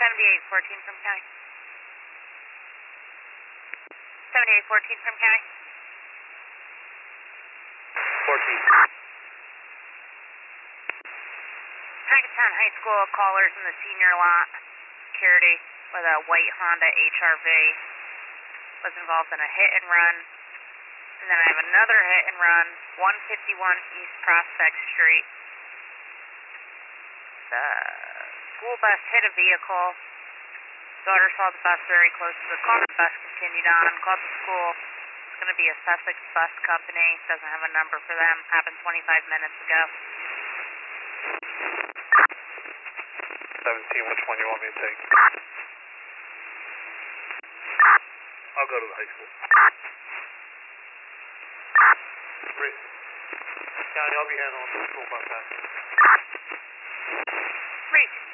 7814 from county. 7814 from county. 14. Hackettstown High School callers in the senior lot. Security with a white Honda HRV was involved in a hit and run. And then I have another hit and run, 151 East Prospect Street. The school bus hit a vehicle. Daughter saw the bus very close to the car. The bus continued on, called the school. It's going to be a Sussex bus company. Doesn't have a number for them. Happened 25 minutes ago. 17, which one you want me to take? I'll go to the high school. Great. County, I'll be handling the school bus accident. Reach.